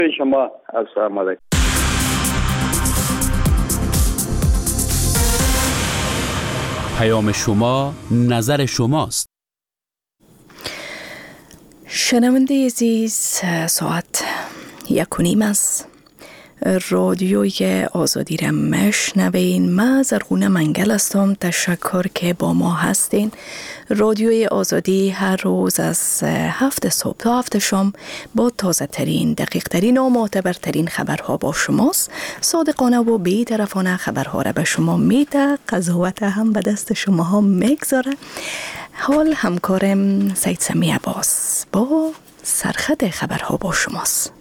شما السلام علیکم. پیام شما نظر شماست. شنونده عزیز، ساعت 1:30 است. رادیوی آزادی را مشنوین. من زرغونه منگل هستم. تشکر که با ما هستین. رادیوی آزادی هر روز از 7 صبح تا 7 شام با تازه ترین، دقیق ترین و معتبرترین خبرها با شماست. صادقانه و بی‌طرفانه خبرها را به شما میده. قضاوت هم به دست شما ها میگذاره. حال همکارم سید سمی عباس با سرخط خبرها با شماست.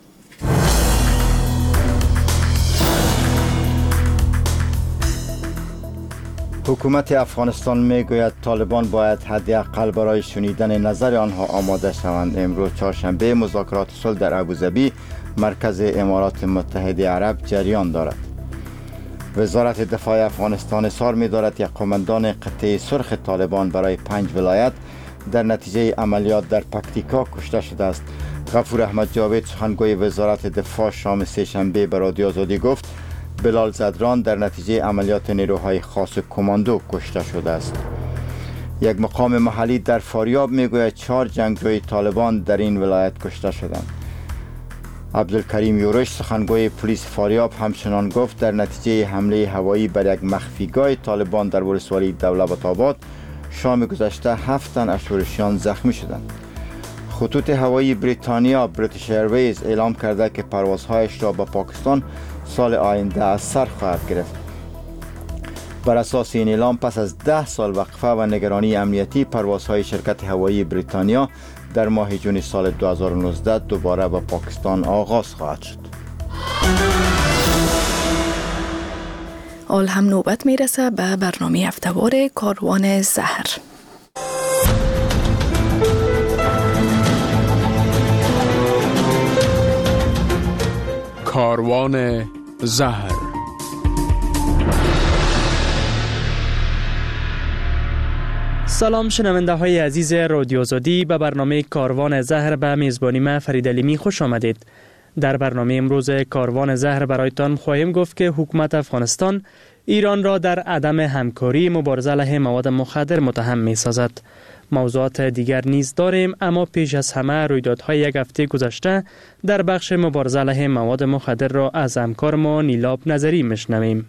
حکومت افغانستان میگوید طالبان باید حداقل برای شنیدن نظر آنها آماده شوند. امروز چهارشنبه مذاکرات صلح در ابوظبی مرکز امارات متحده عرب جریان دارد. وزارت دفاع افغانستان اظهار می‌دارد یک قماندان قطعه سرخ طالبان برای 5 ولایت در نتیجه عملیات در پکتیکا کشته شده است. غفور احمد جاوید سخنگوی وزارت دفاع شام سه‌شنبه به رادیو آزادی گفت بلال زدران در نتیجه عملیات نیروهای خاص کماندو کشته شده است. یک مقام محلی در فاریاب میگوید 4 جنگجوی طالبان در این ولایت کشته شدند. عبدالکریم یورش سخنگوی پلیس فاریاب همچنان گفت در نتیجه حمله هوایی بر یک مخفیگاه طالبان در ولسوالی دولت-آباد شام گذشته 7 تن از شورشیان زخمی شدند. خطوط هوایی بریتانیا بریتیش ایرویز اعلام کرده که پروازهایش را به پاکستان سال آینده از سر خواهد گرفت. بر اساس این اعلام پس از 10 سال وقفه و نگرانی امنیتی پروازهای شرکت هوایی بریتانیا در ماه جون سال 2019 دوباره به پاکستان آغاز خواهد شد. حال هم نوبت میرسه به برنامه هفتهوار کاروان زهر. کاروان زهر. سلام شنونده های عزیز رادیو آزادی، به برنامه کاروان زهر به میزبانی من فرید علیمی خوش آمدید. در برنامه امروز کاروان زهر برایتان خواهیم گفت که حکومت افغانستان ایران را در عدم همکاری مبارزه علیه مواد مخدر متهم می سازد. موضوعات دیگر نیز داریم، اما پیش از همه رویدادهای یک هفته گذشته در بخش مبارزه علیه مواد مخدر را از همکار ما نیلاب نظری میشنویم.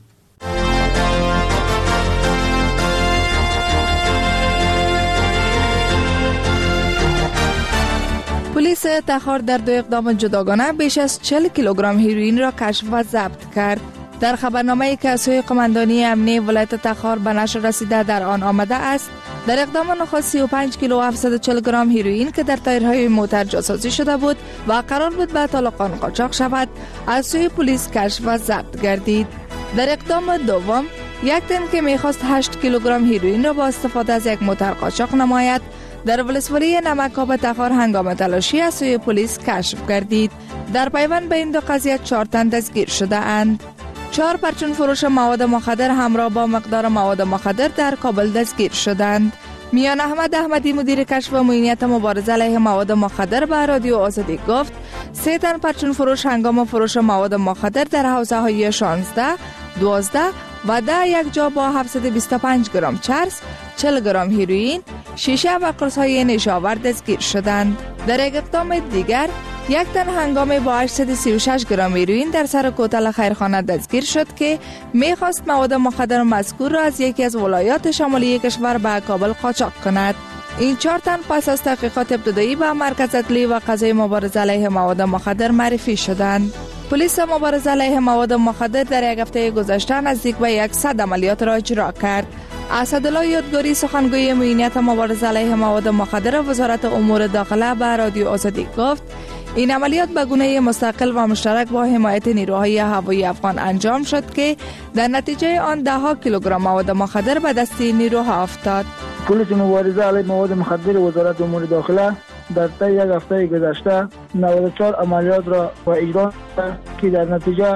پلیس تخار در 2 اقدام جداگانه بیش از 40 کیلوگرم هیروئین را کشف و ضبط کرد. در خبرنامه‌ای که از سوی قماندانی امنیه ولایت تخار به نشر رسیده در آن آمده است، در اقدام نخست 35 کیلو و 740 گرم هیروئین که در تایرهای موتر جاسازی شده بود و قرار بود به طالقان قاچاق شود، از سوی پلیس کشف و ضبط گردید. در اقدام دوم، یک تن که می‌خواست 8 کیلوگرم هیروئین را با استفاده از یک موتر قاچاق نماید، در ولسوالی نمک‌آب تخار هنگام تلاشی از سوی پلیس کشف گردید. در پیوند به این 2 قضیه 4 تن دستگیر شده اند. 4 پرچون فروش مواد مخدر همراه با مقدار مواد مخدر در کابل دستگیر شدند. میان احمد احمدی مدیر کشف و معینیت مبارزه علیه مواد مخدر به رادیو آزادی گفت 3 تن پرچون فروش هنگام فروش مواد مخدر در حوزه‌های 16، 12 و 10 یک جا با 725 گرم چرس، 40 گرم هیروئین، شیشه و قرص‌های نشاور دستگیر شدند. در یک اقدام دیگر، یک تن هنگام با 836 گرم هیروئین در سر کوتل خیرخانه دستگیر شد که می‌خواست مواد مخدر مذکور را از یکی از ولایات شمالی کشور به کابل قاچاق کند. این 4 تن پس از تحقیقات ابتدایی به مرکز عدلی و قضایی مبارزه علیه مواد مخدر معرفی شدند. پلیس مبارزه علیه مواد مخدر در یک هفته گذشته نزدیک به 100 عملیات را اجرا کرد. اسدالله یادگاری سخنگوی معینیت مبارزه علیه مواد مخدر وزارت امور داخله به رادیو آزادی گفت این عملیات به گونه مستقل و مشترک با حمایت نیروهای هوایی افغان انجام شد که در نتیجه آن 10 کیلوگرم مواد مخدر به دست نیروها افتاد. پلیس مبارزه علیه مواد مخدر وزارت امور داخله در طی یک هفته گذشته 94 عملیات را با اجرا که در نتیجه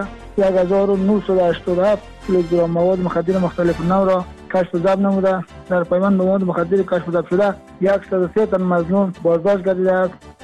1987 کیلوگرم مواد مخدر مختلف نوع را کشف و ضبط نموده. در پیوند به مواد مخدر کشف و ضبط شده 103 تن مظنون بازداشت گردیده است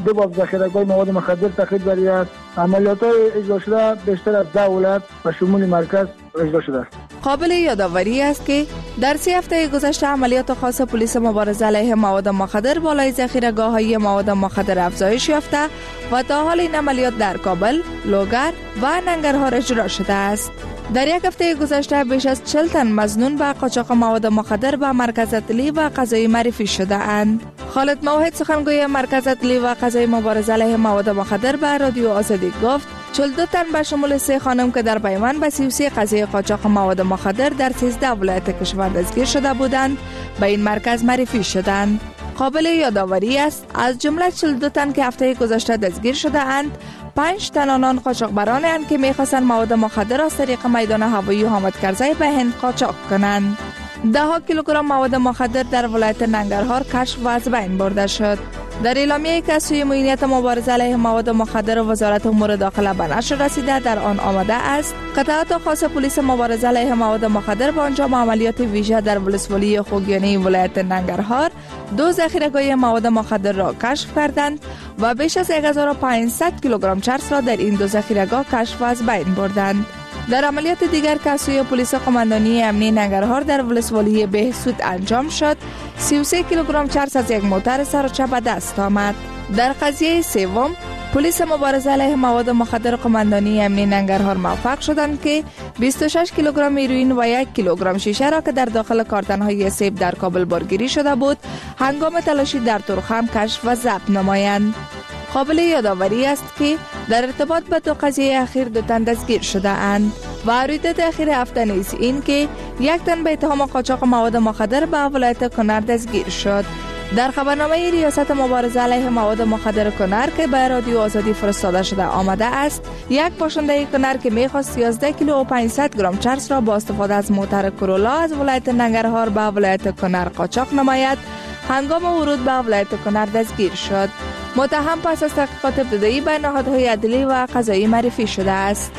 2 باب ذخیره‌گاه مواد مخدر تخریب بر است. عملیات‌های اجرا شده بیشتر از 10 ولایت و شمول مرکز اجرا شده است. قابل یادآوری است که در 3 هفته گذشته عملیات خاص پلیس مبارزه علیه مواد مخدر بالای ذخیره‌گاه‌های مواد مخدر افزایش یافته و تا حال این عملیات در کابل، لوگر و ننگرهار اجرا شده است. در 1 هفته گذشته بیش از 40 تن مظنون به قاچاق مواد مخدر به مرکز اطلاعی و قضایی معرفی شده اند. خالد موحد سخنگوی مرکز اطلاعی و قضایی مبارزه علیه مواد مخدر به رادیو آزادی گفت 42 تن به شمول 3 خانم که در پیوند به 33 قضیه قاچاق مواد مخدر در 13 ولایت کشور دستگیر شده بودند به این مرکز معرفی شدند. قابل یادآوری است از جمله 42 تن که هفته گذشته دستگیر شده اند 5 تن آنان قاچاقبرانی اند که می‌خواستند مواد مخدر از طریق میدان هوایی حامد کرزی به هند قاچاق کنند. 10 کیلوگرم مواد مخدر در ولایت ننگرهار کشف و از بین برده شد. در اعلامیه‌ای که از سوی معینیت مبارزه علیه مواد مخدر و وزارت امور داخله به نشر رسیده در آن آمده است قطعات خاص پلیس مبارزه علیه مواد مخدر با انجام عملیات ویژه در ولسوالی خوگیانی ولایت ننگرهار 2 ذخیره‌گاه مواد مخدر را کشف کردند و بیش از 1500 کیلوگرم چرس را در این 2 ذخیره‌گاه کشف و از بین بردند. در عملیات دیگر که از سوی پلیس قماندانی امنی ننگرهار در ولسوالی بهسود انجام شد 33 کیلوگرم چرس از یک موتر سرچه به دست آمد. در قضیه سوم پلیس مبارزه علیه مواد مخدر قماندانی امنی ننگرهار موفق شدند که 26 کیلوگرم هیروئین و 1 کیلوگرم شیشه را که در داخل کارتن‌های سیب در کابل بارگیری شده بود هنگام تلاشی در تورخم کشف و ضبط نمایند. قابل یادآوری است که در ارتباط با 2 قضیه اخیر 2 تن دستگیر شده اند و رویداد اخیر هفته نیز این که 1 تن به اتهام قاچاق مواد مخدر به ولایت کنر دستگیر شد. در خبرنامه ریاست مبارزه علیه مواد مخدر کنر که به رادیو آزادی فرستاده شده آمده است 1 باشنده کنر که میخواست 11 کیلو و 500 گرم چرس را با استفاده از موتر کرولا از ولایت ننگرهار به ولایت کنر قاچاق نماید هنگام ورود به ولایت کنر دستگیر شد. متهم پس از تحقیقات ابتدایی به نهادهای عدلی و قضایی معرفی شده است.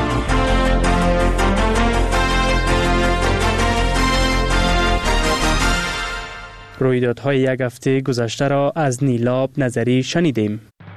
رویدادهای 1 هفته گذشته را از نیلاب نظری شنیدیم.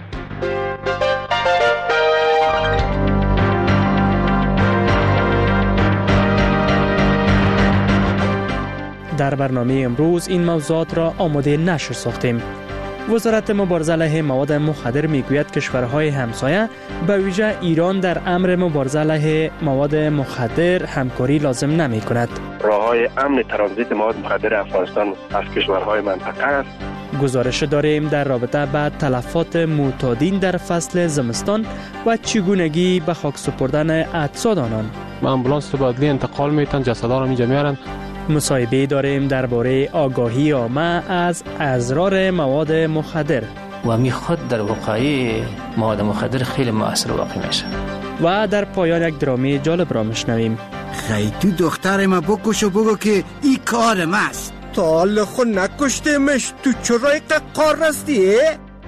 در برنامه امروز این موضوعات را آماده نشر ساختیم. وزارت مبارزه علیه مواد مخدر میگوید کشورهای همسایه به ویژه ایران در امر مبارزه علیه مواد مخدر همکاری لازم نمی کند. راه‌های امن ترانزیت مواد مخدر افغانستان از کشورهای منطقه است. گزارش داریم در رابطه با تلفات معتادین در فصل زمستان و چگونگی به خاک سپردن اجساد آنان. آمبولانس تو بعدی انتقال میتن جسدا را اینجا میارن. مصاحبه داریم درباره آگاهی عامه از اضرار مواد مخدر و میخواد در وقایع مواد مخدر خیلی مؤثر واقع میشه. و در پایان یک درامه جالب را میشنویم. خیلی دختر ما بکش و بگو که این کار ماست. تا حال خود نکشتیمش تو چرا یک کار رستی؟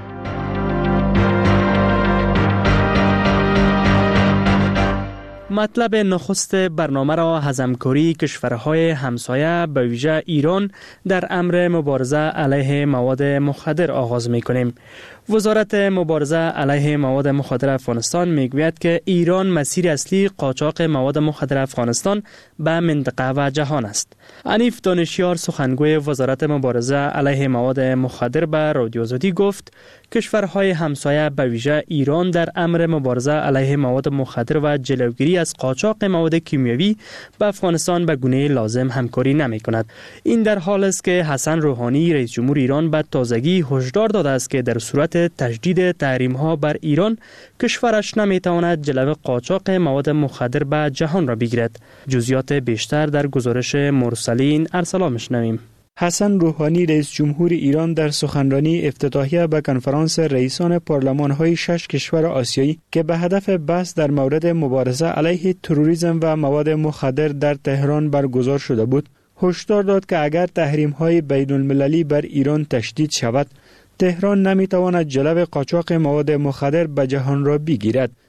مطلب نخست برنامه را همکاری کشورهای همسایه به ویژه ایران در امر مبارزه علیه مواد مخدر آغاز می‌کنیم. وزارت مبارزه علیه مواد مخدر افغانستان میگوید که ایران مسیر اصلی قاچاق مواد مخدر افغانستان به منطقه و جهان است. انیف دانشیار سخنگوی وزارت مبارزه علیه مواد مخدر به رادیو آزادی گفت کشورهای همسایه به ویژه ایران در امر مبارزه علیه مواد مخدر و جلوگیری از قاچاق مواد کیمیایی به افغانستان به گونه لازم همکاری نمی کند. این در حال است که حسن روحانی رئیس جمهور ایران به تازگی هشدار داده است که در صورت تجدید تحریم ها بر ایران کشورش نمی تواند جلو قاچاق مواد مخدر به جهان را بگیرد. جزئیات بیشتر در گزارش مرسلین ارسلا میشنویم. حسن روحانی رئیس جمهور ایران در سخنرانی افتتاحیه به کنفرانس رئیسان پارلمان‌های 6 کشور آسیایی که به هدف بحث در مورد مبارزه علیه تروریسم و مواد مخدر در تهران برگزار شده بود، هشدار داد که اگر تحریم‌های بین‌المللی بر ایران تشدید شود، تهران نمی‌تواند جلو قاچاق مواد مخدر به جهان را بگیرد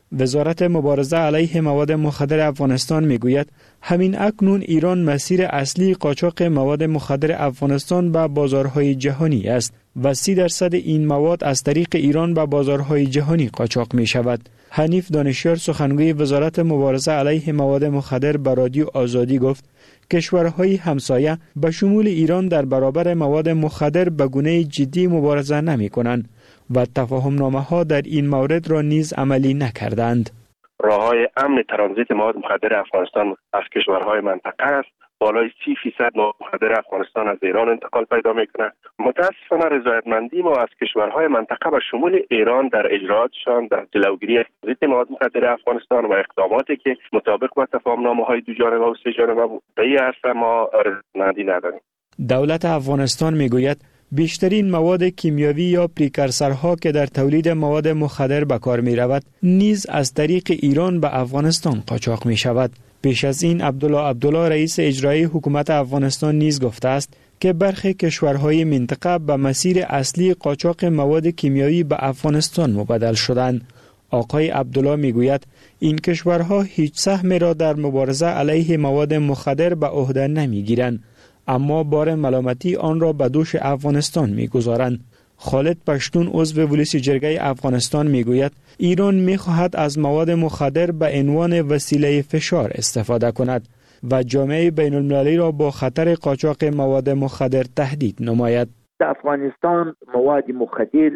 وزارت مبارزه علیه مواد مخدر افغانستان میگوید همین اکنون ایران مسیر اصلی قاچاق مواد مخدر افغانستان به بازارهای جهانی است و 30% این مواد از طریق ایران به بازارهای جهانی قاچاق می شود. حنیف دانشیار سخنگوی وزارت مبارزه علیه مواد مخدر به رادیو آزادی گفت کشورهای همسایه به شمول ایران در برابر مواد مخدر به گونه جدی مبارزه نمی کنند و تفاهمنامه ها در این مورد را نیز عملی نکردند. راههای امن ترانزیت مواد مخدر افغانستان از کشورهای منطقه است. بالای 30% مواد مخدر افغانستان از ایران انتقال پیدا میکنه. متاسفانه رضایتمندی ما از کشورهای منطقه به شمول ایران در اجراتشان در جلوگیری از ترانزیت مواد مخدر افغانستان و اقداماتی که مطابق با تفاهمنامه‌های دو جانبه و سه جانبه به این عرصه ما رضایتمندی نداریم. دولت افغانستان میگوید بیشترین مواد کیمیاوی یا پریکورسورها که در تولید مواد مخدر به کار می رود نیز از طریق ایران به افغانستان قاچاق می شود. پیش از این عبدالله رئیس اجرایی حکومت افغانستان نیز گفته است که برخی کشورهای منطقه به مسیر اصلی قاچاق مواد کیمیاوی به افغانستان مبادل شدند. آقای عبدالله میگوید این کشورها هیچ سهمی را در مبارزه علیه مواد مخدر به عهده نمیگیرند، اما بار ملامتی آن را به دوش افغانستان میگذارند. خالد پشتون عضو ولسی جرگه افغانستان میگوید ایران میخواهد از مواد مخدر به عنوان وسیله فشار استفاده کند و جامعه بین المللی را با خطر قاچاق مواد مخدر تهدید نماید. افغانستان مواد مخدر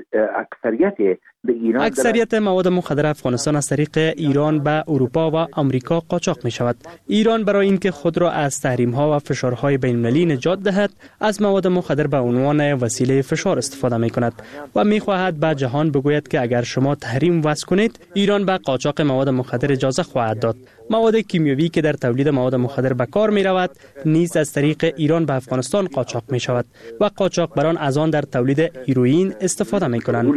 اکثریت مواد مخدر افغانستان از طریق ایران به اروپا و آمریکا قاچاق می شود. ایران برای اینکه خود را از تحریم ها و فشارهای بین المللی نجات دهد از مواد مخدر به عنوان وسیله فشار استفاده می کند و می خواهد به جهان بگوید که اگر شما تحریم وضع کنید ایران به قاچاق مواد مخدر اجازه خواهد داد. مواد کیمیاوی که در تولید مواد مخدر به کار می رود نیز از طریق ایران به افغانستان قاچاق می شود و قاچاقبران از آن در تولید هیروئین استفاده می کنند.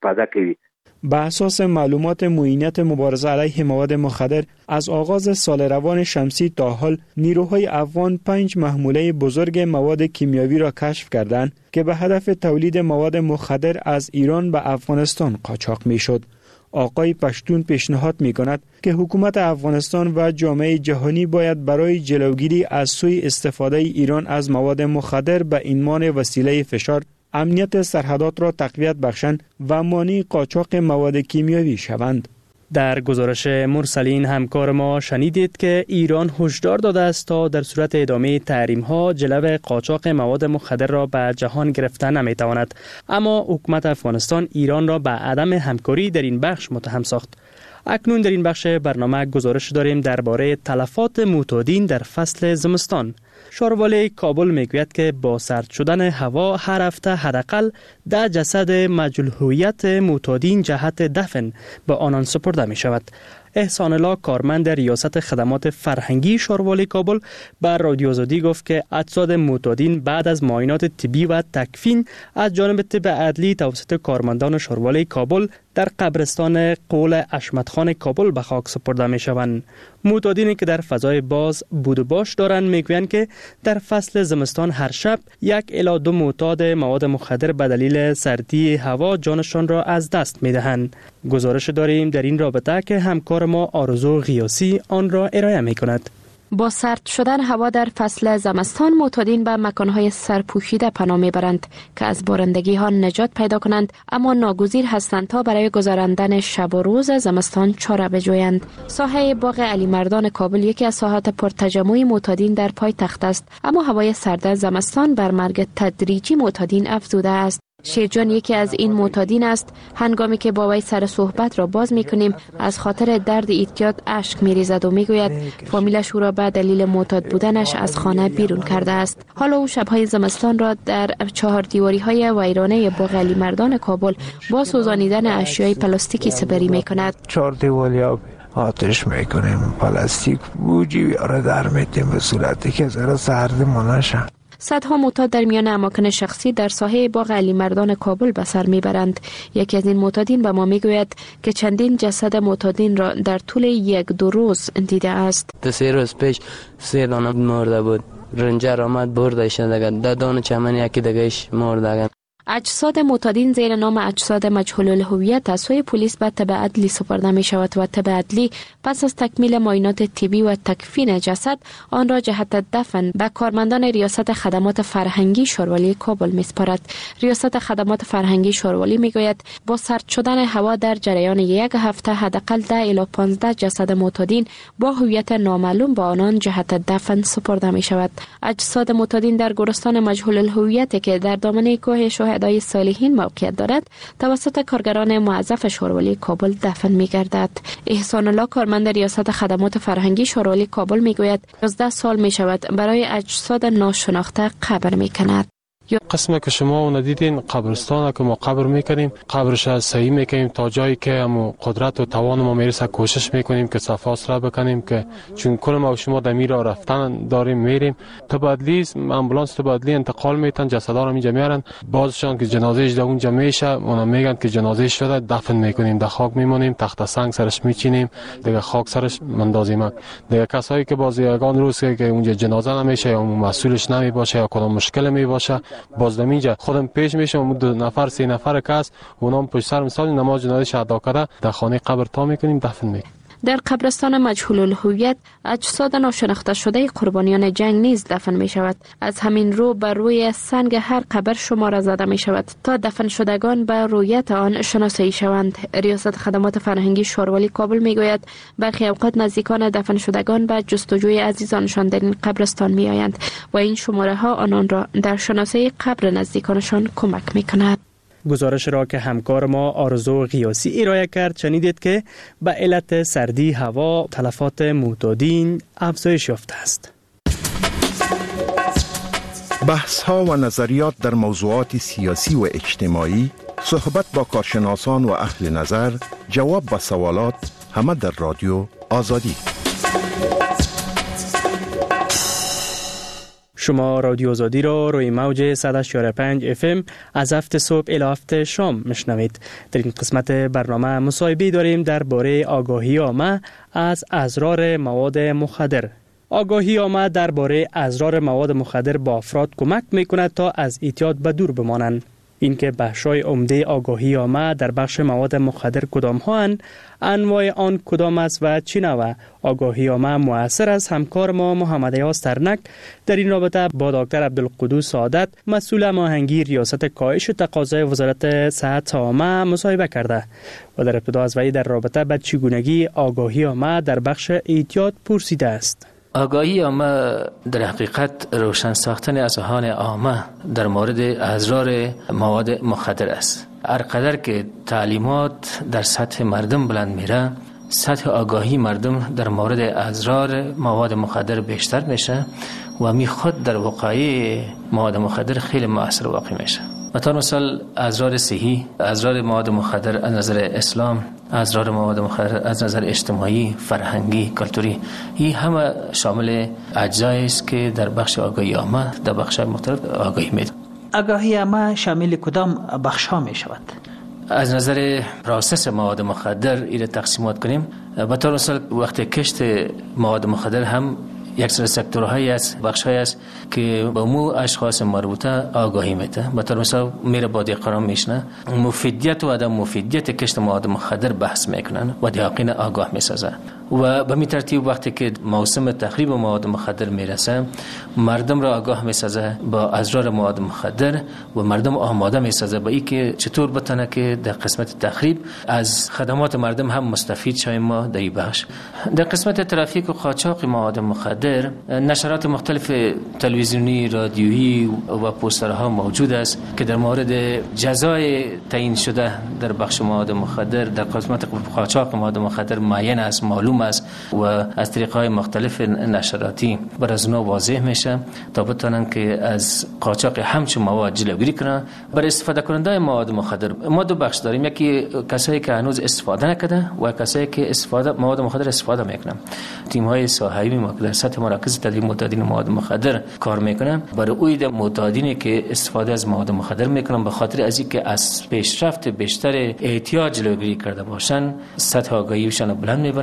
به اساس معلومات معینیت مبارزه علیه مواد مخدر از آغاز سال روان شمسی تا حال نیروهای افغان 5 محموله بزرگ مواد کیمیاوی را کشف کردند که به هدف تولید مواد مخدر از ایران به افغانستان قاچاق می شد. آقای پشتون پیشنهاد می کند که حکومت افغانستان و جامعه جهانی باید برای جلوگیری از سوء استفاده ایران از مواد مخدر به عنوان وسیله فشار امنیت سرحدات را تقویت بخشند و مانع قاچاق مواد کیمیاوی شوند. در گزارش مرسلین همکار ما شنیدید که ایران هشدار داده است تا در صورت ادامه تحریم ها جلو قاچاق مواد مخدر را به جهان گرفته نمیتواند، اما حکومت افغانستان ایران را به عدم همکاری در این بخش متهم ساخت. اکنون در این بخش برنامه گزارش داریم درباره تلفات معتادین در فصل زمستان. شاروالی کابل میگوید که با سرد شدن هوا هر هفته حداقل 10 جسد مجهول هویت معتادین جهت دفن به آنان سپرده می شود. احسان الله کارمند ریاست خدمات فرهنگی شاروالی کابل بر رادیو آزادی گفت که اجساد معتادین بعد از معاینات طبی و تکفین از جانب طب عدلی توسط کارمندان شاروالی کابل در قبرستان قول اشمتخان کابل به خاک سپرده می شوند. معتادینی که در فضای باز بود و باش دارند میگویند که در فصل زمستان هر شب 1 الی 2 معتاد مواد مخدر به دلیل سردی هوا جانشان را از دست می دهند. گزارش داریم در این رابطه که همکار ما آرزو غیاسی آن را ارائه می کند. با سرد شدن هوا در فصل زمستان معتادین به مکانهای سرپوشیده پناه میبرند که از بارندگی ها نجات پیدا کنند، اما ناگزیر هستند تا برای گذراندن شب و روز زمستان چاره بجویند. ساحه باغ علی مردان کابل یکی از ساحات پرتجمع معتادین در پایتخت است، اما هوای سرد زمستان بر مرگ تدریجی معتادین افزوده است. شیرجان یکی از این معتادین است. هنگامی که با وی سر صحبت را باز می‌کنیم از خاطر درد اعتیاد اشک می‌ریزد و می‌گوید فامیلش او را به دلیل معتاد بودنش از خانه بیرون کرده است. حالا او شب‌های زمستان را در 4 دیواری‌های ویرانه باغ علی مردان کابل با سوزانیدن اشیای پلاستیکی سپری می‌کند. 4 دیواری آتش می‌کنیم، پلاستیک بوجی بیاره در می‌تیم به صورتی که زیرا سرد منشن. صدها معتاد در میان اماکن شخصی در ساحه باغ علی مردان کابل به سر میبرند. یکی از این معتادین به ما میگوید که چندین جسد معتادین را در طول 1-2 روز دیده است. 3 روز پیش 3 دانه مرده بود. رنجر آمد بردش دیگه. 10 دانه چمن یکی دیگهش مرده. اجساد معتادین زیر نام اجساد مجهول الهویت از سوی پلیس به تبع عدلی سپرده می شود و تبع عدلی پس از تکمیل معاینات طبی و تکفین جسد آن را جهت دفن به کارمندان ریاست خدمات فرهنگی شاروالی کابل می سپارد. ریاست خدمات فرهنگی شاروالی می گوید با سرد شدن هوا در جریان یک هفته حداقل 10 الی 15 جسد معتادین با هویت نامعلوم با آنان جهت دفن سپرده می شود. اجساد معتادین در گورستان مجهول الهویت که در دامنه کوه شهدای صالحین موقعیت دارد توسط کارگران موظف شاروالی کابل دفن می گردد. احسان الله کارمند ریاست خدمات فرهنگی شاروالی کابل می گوید 11 سال می شود برای اجساد ناشناخته قبر می کند. قسمی که شما اون دیدین قبرستان که ما قبر میکنیم، قبرش از صحیح میکنیم تا جایی که همون قدرت و توان ما میرسه کوشش میکنیم که صفاس را بکنیم، که چون کل ما و شما در میرا رفتن داریم میریم. تبادلی امبولانس تبادلی انتقال میتن، جسدا رو اینجا میارن، بازشان که جنازهش در اونجا میشه اونا میگن که جنازه شده دفن میکنیم، در خاک میمونیم، تخت سنگ سرش میچینیم، دیگه خاک سرش مندازیم. دیگه کسایی که باز یگان روز که اونجا جنازه نمیشه یا مسئولش نمیباشه یا کدام مشکل میباشه باز اینجا خودم پیش میشم 2 نفر 3 نفر کس اونام پشت سر مثال نماز جنازه ادا کرده در خانه قبر تا میکنیم دفن میکنیم. در قبرستان مجهول الهویت اجساد ناشناخته شده قربانیان جنگ نیز دفن می شود. از همین رو بر روی سنگ هر قبر شماره زده می شود تا دفن شدگان به رویت آن شناسایی شوند. ریاست خدمات فرهنگی شاروالی کابل می گوید برخی اوقات نزدیکان دفن شدگان به جستجوی عزیزانشان در این قبرستان می آیند و این شماره ها آنان را در شناسایی قبر نزدیکانشان کمک می کند. گزارش را که همکار ما آرزو غیاسی ارائه کرد شنیدید که به علت سردی هوا تلفات معتادین افزایش یافته است. بحث ها و نظریات در موضوعات سیاسی و اجتماعی، صحبت با کارشناسان و اهل نظر، جواب به سوالات، همه در رادیو آزادی. شما رادیو آزادی را روی موج 100.5 FM از 7 صبح الی 7 شام میشنوید. در این قسمت برنامه مصاحبه داریم درباره آگاهی عامه از اضرار مواد مخدر. آگاهی عامه درباره اضرار مواد مخدر با افراد کمک میکند تا از اعتیاد به دور بمانند. اینکه بخشای عمده آگاهی عامه در بخش مواد مخدر کدام هاند، انواع آن کدام است و چه نوع آگاهی عامه مؤثر است، همکار ما محمد یاس ترنک در این رابطه با دکتر عبدالقدوس سعادت مسئول هماهنگی ریاست کاهش تقاضای وزارت صحت عامه مصاحبه کرده و در ابتدا از وی در رابطه با چگونگی آگاهی عامه در بخش اعتیاد پرسیده است. آگاهی عامه در حقیقت روشن ساختن اذهان عامه در مورد اضرار مواد مخدر است. هرقدر که تعلیمات در سطح مردم بلند میره، سطح آگاهی مردم در مورد اضرار مواد مخدر بیشتر میشه و میخواد در وقایع مواد مخدر خیلی مؤثر واقع میشه. مثلا مثال اضرار صحی، اضرار مواد مخدر از نظر اسلام، اضرار مواد مخدر از نظر اجتماعی، فرهنگی، کلتوری، این همه شامل اجزایی است که در بخش آگاهی عامه در بخش مختلف آگاهی میده. آگاهی عامه شامل کدام بخش ها می شود؟ از نظر پروسس مواد مخدر این تقسیمات کنیم. به طور مثال وقتی کشت مواد مخدر هم یک سری سکتورهایی است، بخش‌هایی است که با مو اشخاص مربوطه آگاهی میده. به طور مثال میره با دیقران میشنه، مفیدیت و عدم مفیدیت کشت مواد مخدر بحث میکنن و دیقین آگاه میسازه و به می ترتیب وقتی که موسم تخریب مواد مخدر میرسه مردم را آگاه میسازه با اضرار مواد مخدر و مردم آماده میسازه با این که چطور بتونه که در قسمت تخریب از خدمات مردم هم مستفید شویم. ما در این بخش در قسمت ترافیک و قاچاق مواد مخدر نشرات مختلف تلویزیونی، رادیویی و پوسترها موجود است که در مورد جزای تعیین شده در بخش مواد مخدر در قسمت قاچاق مواد مخدر معین است، معلوم است و از طریق‌های مختلف نشراتی بر از اونها واضح میشه تا بتونن که از قاچاق همچون مواد جلوگیری کنن. برای استفاده کننده مواد مخدر ما دو بخش داریم، یکی کسایی که هنوز استفاده نکرده و کسایی که مواد مخدر استفاده میکنن. تیم‌های ساحوی ما در سطح مراکز تدریس معتادین مواد مخدر کار میکنن برای اون معتادینی که استفاده از مواد مخدر میکنن به خاطر از اینکه از پیشرفت بیشتر احتیاج جلوگیری کرده باشن سطح آگاهیشان بلند میبرن تا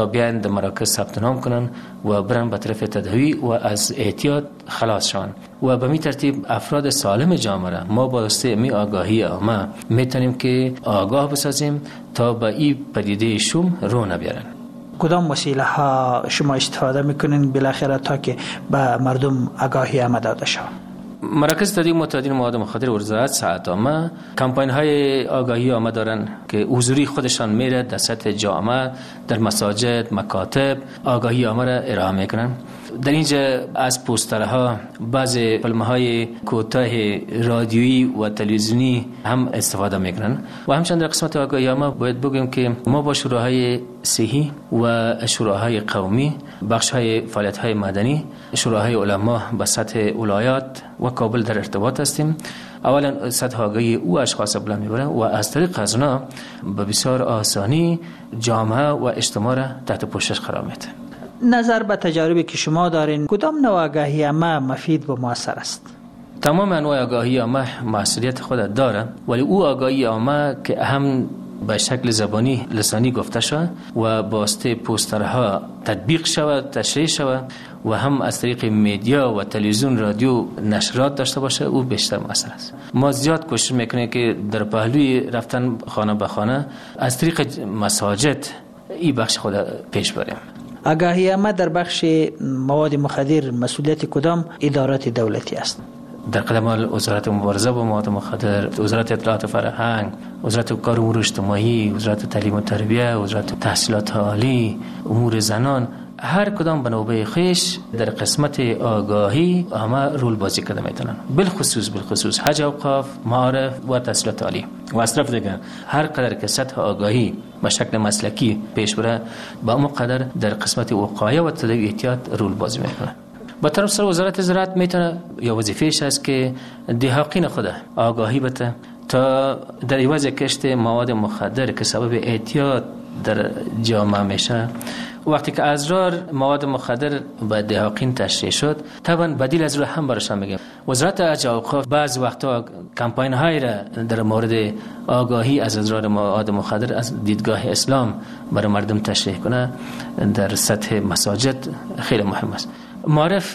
بیان در مراکز ثبت نام کنن و برن به طرف تداوی و از اعتیاد خلاص شون و به می ترتیب افراد سالم جامعه را ما با می آگاهی عامه میتونیم که آگاه بسازیم تا به این پدیده شوم رو نبیارن. کدام وسیله ها شما استفاده میکنین بالاخره تا که به مردم آگاهی عامه داده شود؟ مراکز تداوی معتادین مواد مخدر وزارت صحت عامه کمپاین های آگاهی عامه دارن که حضوری خودشان میره در سطح جامعه، در مساجد، مکاتب آگاهی عامه را ارائه میکنن. در اینجا از پوسترها، بعض فیلم‌های کوتاه رادیویی و تلویزیونی هم استفاده میکنن و همچنین در قسمت آگاهی عامه باید بگیم که ما با شوراهای صحی و شوراهای قومی، بخش‌های فعالیت‌های مدنی، شوراهای علما به سطح ولایات و کابل در ارتباط هستیم. اولا سطح آگاهی او اشخاص بلند میبره و از طریق از اونا به بسیار آسانی جامعه و اجتماع را تحت پوشش قرار میده. نظر به تجاربی که شما دارین کدام نوع آگاهی عامه مفید و مؤثر است؟ تمام انواع آگاهی عامه موثریت خود داره، ولی او آگاهی عامه که هم به شکل زبانی لسانی گفته شود و با واسطه پوسترها تطبیق شود، تشریح شود و هم از طریق میدیا و تلویزیون، رادیو نشرات داشته باشه، او بیشتر مؤثر است. ما زیاد کوشش میکنیم که در پهلوی رفتن خانه به خانه از طریق مساجد این بخش خود پیش بریم. آگاهی عامه در بخش مواد مخدر مسئولیت کدام ادارات دولتی است؟ در قدم اول وزارت مبارزه با مواد مخدر، وزارت اطلاعات و فرهنگ، وزارت کار امور اجتماعی، وزارت تعلیم و تربیت، وزارت تحصیلات عالی، امور زنان، هر کدام به نوبه خویش در قسمت آگاهی همه رول بازی کرده میتونن. بالخصوص حج، اوقاف، معارف و تحصیلات عالی. و از طرف دیگر هر قدر که سطح آگاهی به شکل مسلکی پیش بره، با اون قدر در قسمت وقایه و تداوی احتیاط رول بازی میکنه. با طرف سر وزارت زراعت میتونه یا وظیفه‌اش است که دهقان خود آگاهی بده تا در عوض کشت مواد مخدر که سبب اعتیاد در جامعه میشه، وقتی که ازرار مواد مخدر به دهقان تشریح شد، طبعا بدیل از رو هم براشون میگم. وزارت حج و اوقاف بعض وقتا کمپاین های را در مورد آگاهی از ازرار مواد مخدر از دیدگاه اسلام برای مردم تشریح کنه در سطح مساجد خیلی مهم است. معرف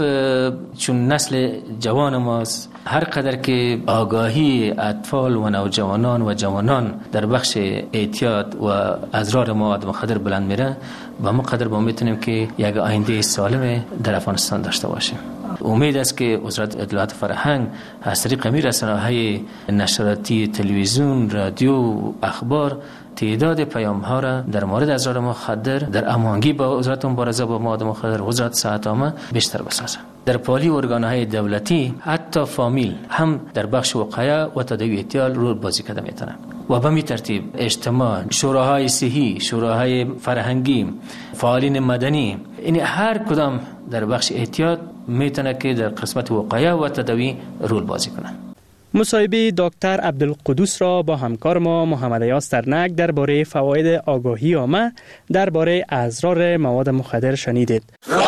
چون نسل جوان ماست، هر قدر که آگاهی اطفال و نوجوانان و جوانان در بخش اعتیاد و اضرار مواد مخدر بلند میره، و ما قدر با میتونیم که یک آینده سالم در افغانستان داشته باشیم. امید است که وزارت اطلاعات و فرهنگ از طریق رسانه‌های نشراتی، تلویزیون، رادیو، اخبار تعداد پیام ها را در مورد اضرار مخدر در هماهنگی با وزارت مبارزه با مواد مخدر، وزارت صحت عامه بیشتر بسازه. در پالی ارگان‌های دولتی حتی فامیل هم در بخش وقایه و تداوی احتیال رول بازی کرده میتونن و به می ترتیب اجتماع، شوراهای صحی، شوراهای فرهنگی، فعالین مدنی، این هر کدام در بخش احتیاط میتونه که در قسمت وقایه و تداوی رول بازی کنن. مصاحبه دکتر عبدالقدوس را با همکار ما محمد ایاز ترنک درباره فواید آگاهی عامه درباره اضرار مواد مخدر شنیدید.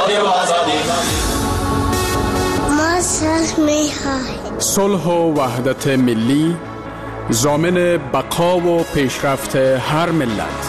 ما صلح می‌خواهیم. صلح و وحدت ملی ضامن بقا و پیشرفت هر ملت.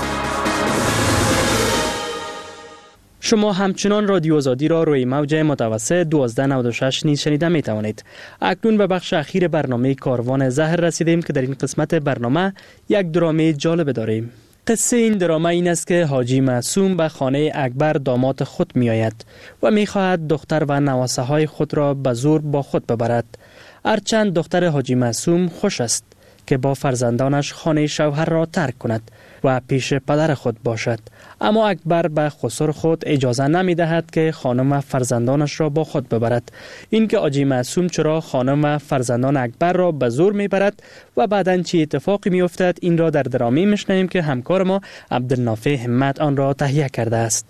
شما همچنان رادیو آزادی را روی موج متوسط 1296 نیز شنیده می توانید. اکنون به بخش اخیر برنامه کاروان زهر رسیدیم که در این قسمت برنامه یک درامه جالب داریم. قصه این درامه این است که حاجی معصوم به خانه اکبر داماد خود می آید و می خواهد دختر و نواسه های خود را به زور با خود ببرد. هرچند دختر حاجی معصوم خوش است که با فرزندانش خانه شوهر را ترک کند و پیش پدر خود باشد، اما اکبر به خسر خود اجازه نمی دهد که خانم و فرزندانش را با خود ببرد. این که حاجی معصوم چرا خانم و فرزندان اکبر را به زور می برد و بعداً چه اتفاقی می افتد، این را در درامه میشنویم که همکار ما عبدالنافع همت آن را تهیه کرده است.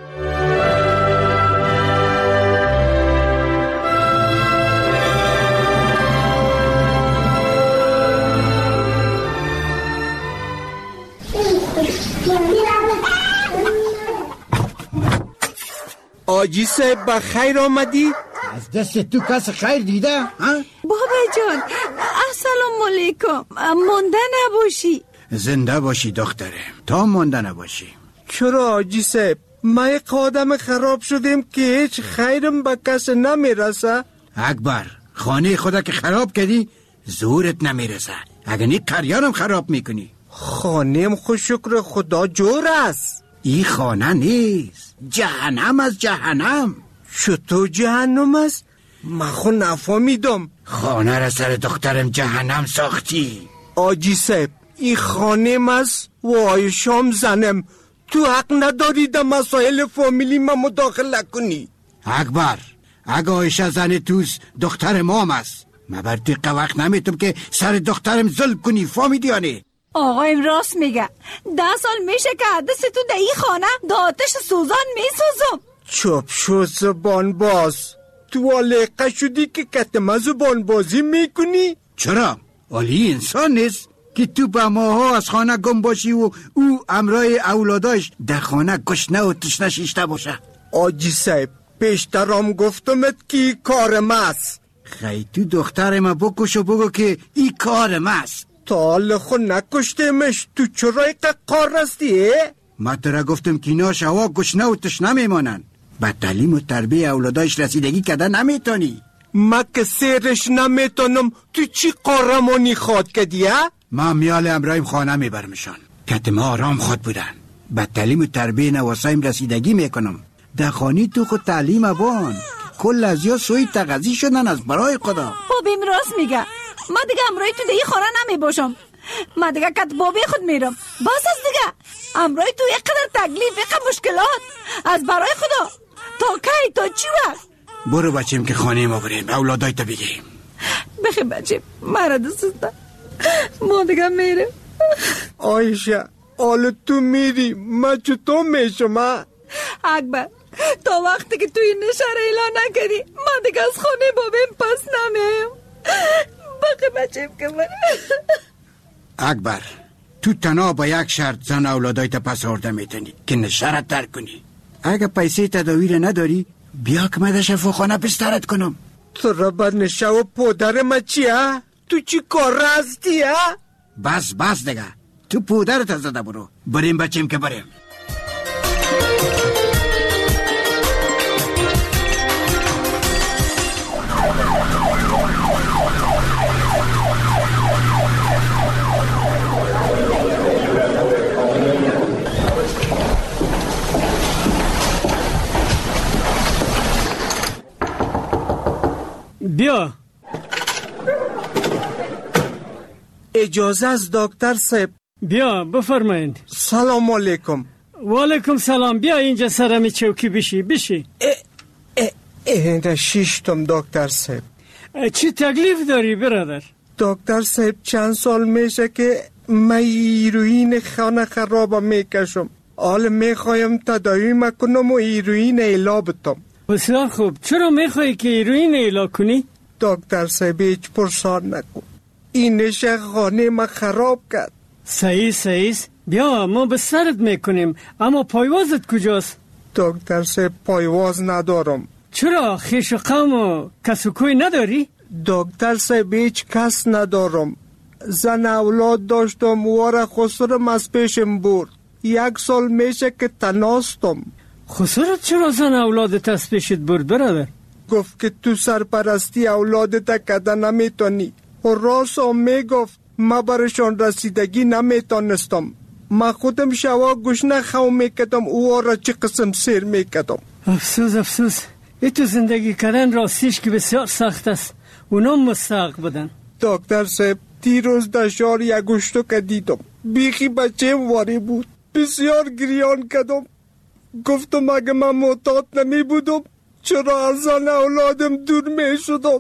آجی صاحب بخیر آمدی؟ از دست تو کس خیر دیده؟ بابا جان السلام علیکم. مانده نباشی. زنده باشی دختره، تا مانده نباشی. چرا آجی صاحب؟ ما یک آدم خراب شدیم که هیچ خیرم به کس نمیرسه. اکبر خانه خدا که خراب کردی زورت نمیرسه، اگر نی قریانم خراب میکنی. خانه‌ام خود شکر خدا جور است. این خانه نیست، جهنم از جهنم. چطور جهنم است؟ من خود نفهمیدم. خانه را سر دخترم جهنم ساختی. آجی صاحب این خانه‌ام است و آیشام زنم. تو حق نداری در مسائل فامیلی ما مداخله کنی. اکبر اگه آیشه زن توست دختر مام است، من بر دقیقه وقت نمیتونم که سر دخترم ظلم کنی. فهمیدی یا نه؟ آقایم راست میگه. 10 سال میشه که حدث تو در این خانه دا آتش سوزان میسوزم. چوب شو زبان باز. تو علیقه شدی که کتما زبان بازی میکنی؟ چرا؟ علی انسان نیست که تو با ماها از خانه گم باشی و او امرای اولاداش در خانه گشنه و تشنه شیشته باشه. آجی صاحب پیشترام گفتمت که ای کارم است. خیلی تو دختر ما بکش و بگو که ای کارم است. تا حال خود نکشتمش، تو چرا قار رستی؟ ما ترا گفتم که اینا شوا گشنه و تشنه میمانن، با تعلیم و تربیه اولاداش رسیدگی کده نمیتونی. ما که سیرش نمیتونم، تو چی قارمونی خواد کدی ها؟ ما میال امرایم خانه میبرمشان، کت ما آرام خود بودن. با تعلیم و تربیه نواسایم رسیدگی میکنم. در خانی تو خود تعلیم بان، کل از یا سوی تغذی شدن از برای خدا. بابیم راست میگه. ما دیگه امروی تو دیگه خانه نمی باشم. ما دیگه کت بابی خود میرم. باز از دیگه امروی تو یک قدر تکلیف، یک مشکلات از برای خدا. تا کی؟ تا چی وقت؟ برو بچیم که خانه ما بریم، اولادای تا بگیم. بخی بچیم مرا دستم، ما دیگه میرم. آیشه حال تو میری ما چطور میشم؟ اکبر تا وقتی که توی نشر اعلان نکردی من دیگه از خانه بابیم پس نمیم. بخی بچیم که من. اکبر تو تنها با یک شرط زن اولادای تا پس آورده میتونی که نشرت ترک کنی. اگه پیسه تداویر نداری بیا که من شفا خانه بسترت کنم. تو را بر نشه و پودر ما چی ها؟ تو چی کار راستی ها؟ بس دیگه تو پودرت زده برو. بریم بچیم که بریم. بیا. اجازه از دکتر صاحب. بیا بفرمایید. سلام علیکم. و علیکم سلام. بیا اینجا سرمی چوکی بشی. اینه شیشتم دکتر صاحب. چی تکلیف داری برادر؟ دکتر صاحب چند سال میشه که من هیروئین خانه خراب میکشم. حالا میخوایم تداوی مکنم و هیروئین ایلا بتم. بسیار خوب. چرا میخوایی که هیروئین ایلا کنی؟ دکتر صاحب هیچ پرسان نکن. این نشه خانه ما خراب کرد. صحیح. بیا ما به سرت میکنیم. اما پایوازت کجاست؟ دکتر صاحب پایواز ندارم. چرا؟ خیش و قوم و کس و کوی نداری؟ دکتر صاحب هیچ کس ندارم. زن اولاد داشتم واره خسرم از پیشم برد. 1 سال میشه که تناستم. خسرت چرا زن اولادت از پیشت برد برادر؟ گفت که تو سرپرستی اولادت کده نمیتونی. و راست هم میگفت. ما برشان رسیدگی نمیتونستم. ما خودم شوا گوشنه خو میکدم او را چه قسم سیر میکدم. افسوس. ای تو زندگی کردن راستیش که بسیار سخت است. اونا مستحق بدن. دکتر صاحب دیروز در شهر یک گوشتو که دیدم. بیخی بچه‌م واری بود. بسیار گریان کدم. گفتم اگه من محتاط نمی بودم چرا از زن اولادم دور می شدم.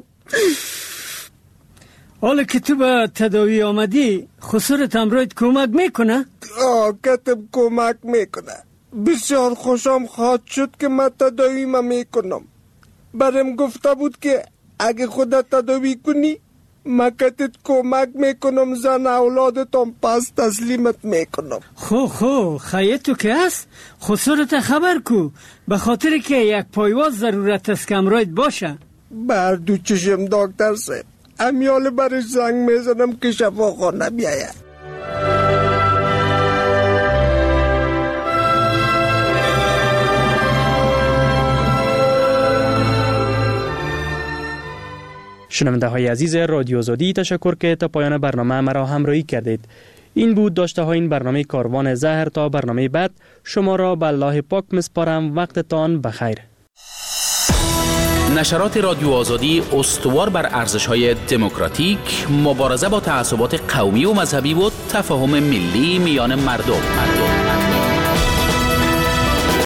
حالا که تو به تداوی آمدی خسرت امرویت کمک میکنه؟ کتب کمک میکنه. بسیار خوشم خواهد شد که من تداوی ما میکنم. برم گفته بود که اگه خودت تداوی کنی من کتت کمک میکنم زن اولادتم پس تسلیمت میکنم. خو خیلی تو که هست خسرت خبر کو به خاطر که یک پایواز ضرورت است که امرویت باشه. بر دو چشم دکتر صاحب. امیال برش زنگ میزنم که شفاخانه بیاید. شنونده های عزیز رادیو آزادی، تشکر که تا پایان برنامه مرا همراهی کردید. این بود داشته های این برنامه کاروان زهر. تا برنامه بعد شما را به الله پاک مسپارم. وقتتان بخیر. نشرات رادیو آزادی استوار بر ارزش‌های دموکراتیک، مبارزه با تعصبات قومی و مذهبی و تفاهم ملی میان مردم.